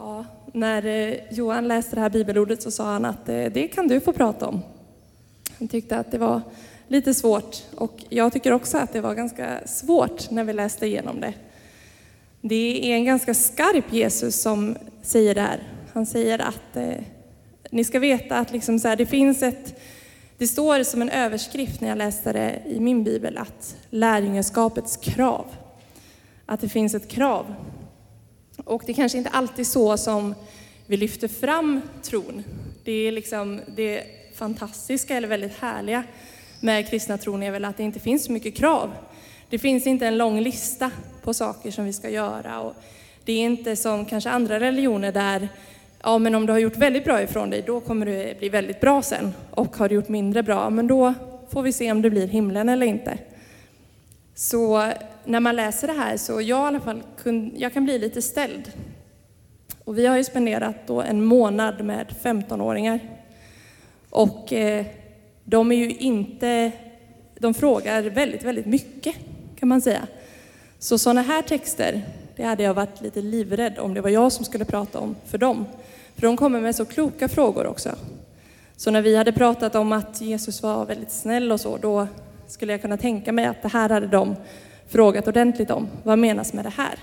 Ja, när Johan läste det här bibelordet så sa han att det kan du få prata om. Han tyckte att det var lite svårt, och jag tycker också att det var ganska svårt när vi läste igenom det. Det är en ganska skarp Jesus som säger det här. Han säger att ni ska veta att liksom så här, det står som en överskrift när jag läste det i min bibel, att lärjungaskapets krav. Att det finns ett krav. Och det kanske inte alltid så som vi lyfter fram tron. Det är liksom det fantastiska eller väldigt härliga med kristna tron är väl att det inte finns så mycket krav. Det finns inte en lång lista på saker som vi ska göra. Och det är inte som kanske andra religioner där, ja men om du har gjort väldigt bra ifrån dig, då kommer du bli väldigt bra sen. Och har du gjort mindre bra, men då får vi se om det blir himlen eller inte. Så när man läser det här så jag i alla fall jag kan bli lite ställd. Och vi har ju spenderat då en månad med 15-åringar. Och de är ju de frågar väldigt, väldigt mycket kan man säga. Så sådana här texter, det hade jag varit lite livrädd om det var jag som skulle prata om för dem. För de kommer med så kloka frågor också. Så när vi hade pratat om att Jesus var väldigt snäll och så, då skulle jag kunna tänka mig att det här hade de frågat ordentligt om. Vad menas med det här?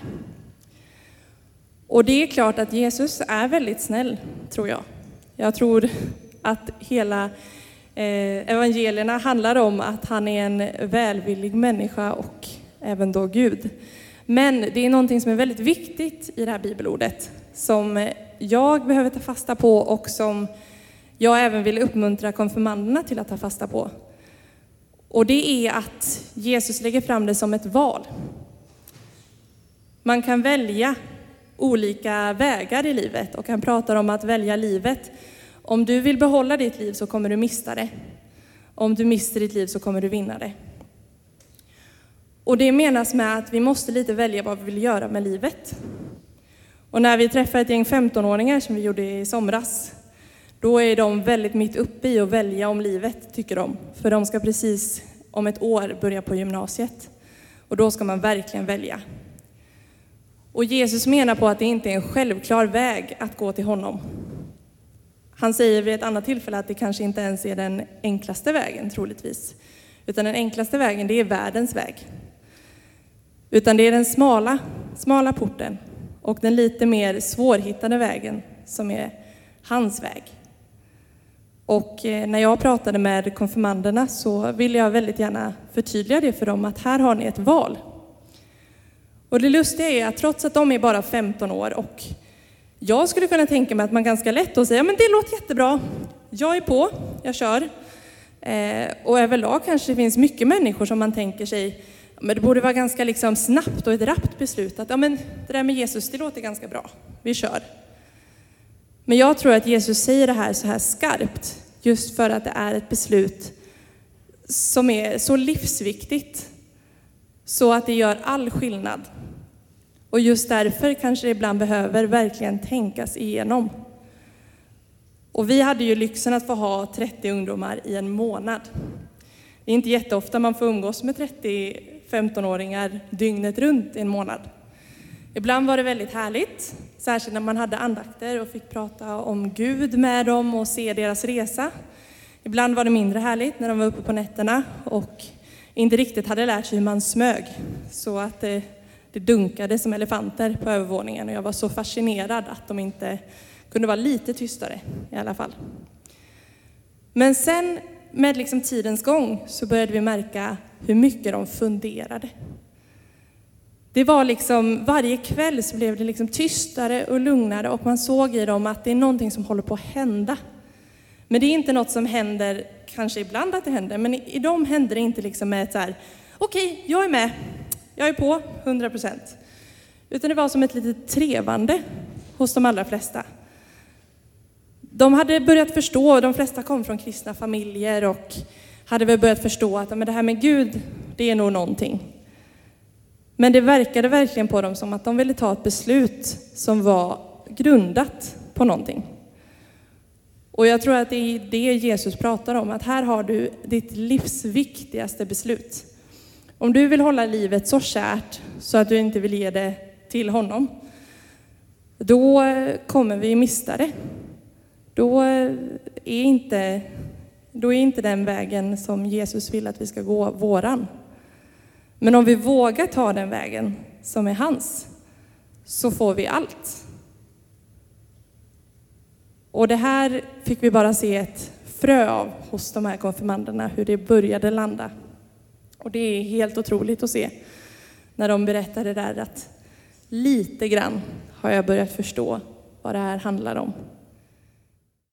Och det är klart att Jesus är väldigt snäll, tror jag. Jag tror att hela evangelierna handlar om att han är en välvillig människa och även då Gud. Men det är någonting som är väldigt viktigt i det här bibelordet som jag behöver ta fasta på och som jag även vill uppmuntra konfirmanderna till att ta fasta på. Och det är att Jesus lägger fram det som ett val. Man kan välja olika vägar i livet och han pratar om att välja livet. Om du vill behålla ditt liv så kommer du mista det. Om du mister ditt liv så kommer du vinna det. Och det menas med att vi måste lite välja vad vi vill göra med livet. Och när vi träffar ett gäng 15-åringar som vi gjorde i somras, då är de väldigt mitt uppe i att välja om livet, tycker de. För de ska precis om ett år börja på gymnasiet. Och då ska man verkligen välja. Och Jesus menar på att det inte är en självklar väg att gå till honom. Han säger vid ett annat tillfälle att det kanske inte ens är den enklaste vägen, troligtvis. Utan den enklaste vägen, det är världens väg. Utan det är den smala porten och den lite mer svårhittade vägen som är hans väg. Och när jag pratade med konfirmanderna så ville jag väldigt gärna förtydliga det för dem att här har ni ett val. Och det lustiga är att trots att de är bara 15 år och jag skulle kunna tänka mig att man ganska lätt att säga men det låter jättebra, jag är på, jag kör. Och överlag kanske det finns mycket människor som man tänker sig men det borde vara ganska liksom snabbt och ett rappt beslut att ja, men det där med Jesus det låter ganska bra, vi kör. Men jag tror att Jesus säger det här så här skarpt just för att det är ett beslut som är så livsviktigt så att det gör all skillnad. Och just därför kanske det ibland behöver verkligen tänkas igenom. Och vi hade ju lyxen att få ha 30 ungdomar i en månad. Det är inte jätteofta man får umgås med 30 15-åringar dygnet runt i en månad. Ibland var det väldigt härligt, särskilt när man hade andakter och fick prata om Gud med dem och se deras resa. Ibland var det mindre härligt när de var uppe på nätterna och inte riktigt hade lärt sig hur man smög. Så att det dunkade som elefanter på övervåningen och jag var så fascinerad att de inte kunde vara lite tystare i alla fall. Men sen med liksom tidens gång så började vi märka hur mycket de funderade. Det var liksom varje kväll så blev det liksom tystare och lugnare och man såg i dem att det är någonting som håller på att hända. Men det är inte något som händer, kanske ibland att det händer, men i dem händer det inte liksom med ett så här, okej, jag är med, jag är på 100%. Utan det var som ett litet trevande hos de allra flesta. De hade börjat förstå, de flesta kom från kristna familjer och hade väl börjat förstå att men det här med Gud, det är nog någonting. Men det verkade verkligen på dem som att de ville ta ett beslut som var grundat på någonting. Och jag tror att det är det Jesus pratar om, att här har du ditt livs viktigaste beslut. Om du vill hålla livet så kärt så att du inte vill ge det till honom, då kommer vi mista det. Då är inte den vägen som Jesus vill att vi ska gå våran. Men om vi vågar ta den vägen som är hans, så får vi allt. Och det här fick vi bara se ett frö av hos de här konfirmanderna, hur det började landa. Och det är helt otroligt att se när de berättade där att lite grann har jag börjat förstå vad det här handlar om.